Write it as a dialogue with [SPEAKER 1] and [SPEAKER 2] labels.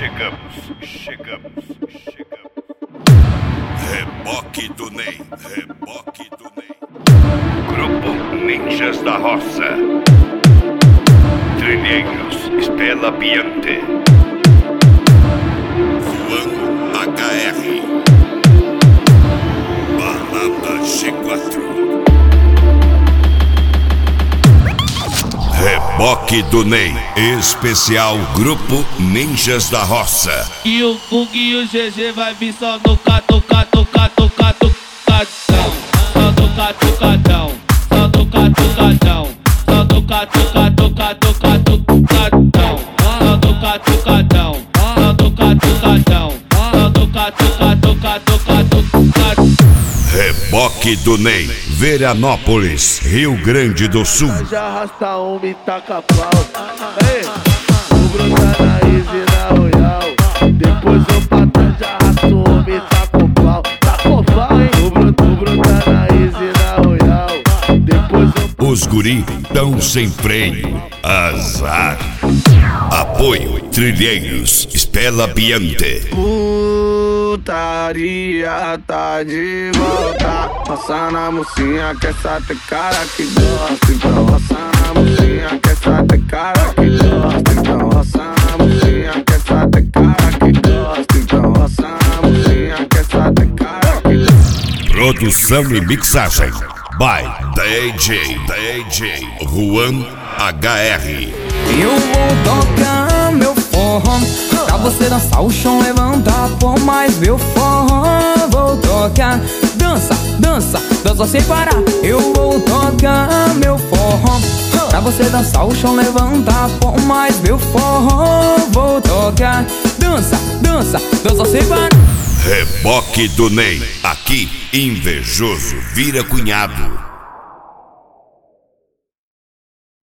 [SPEAKER 1] Chegamos. Reboque do Ney. Grupo Ninjas da Roça. Trilheiros Stella Biante. Juan HR. Balada G4. Reboque do Ney, especial Grupo Ninjas da Roça.
[SPEAKER 2] E o Fug e o GG vai vir só no catucadão. Só no catucadão. Só no catucadão. Só no catucadão. Só no catucadão. Só no catucadão. Só no catucadão.
[SPEAKER 1] Reboque do Ney, Veranópolis, Rio Grande do Sul.
[SPEAKER 3] Já arrasta uma e taca pau. Ei, vou brotar na Easy na Royal. Depois eu pra trás, já arrasto uma e taco pau. Taco pau, hein? Vou brotar na Easy na Royal. Depois eu...
[SPEAKER 1] Os guri tão sem freio, azar. Apoio Trilheiros Stella Biante.
[SPEAKER 3] Putaria tá de volta. Roça na mocinha, que essa tem cara que gosta. Então roça na mocinha, que essa tem cara que gosta. Então roça na mocinha, que essa tem cara que gosta. Então roça na mocinha, que essa tem cara que gosta.
[SPEAKER 1] Produção e mixagem by DJ Juan HR.
[SPEAKER 4] Eu vou tocar meu forró pra você dançar o chão, levantar por mais meu forró. Vou tocar, dança sem parar. Eu vou tocar meu forró pra você dançar o chão, levantar por mais meu forró. Vou tocar, dança sem parar.
[SPEAKER 1] Reboque do Ney, aqui invejoso vira cunhado.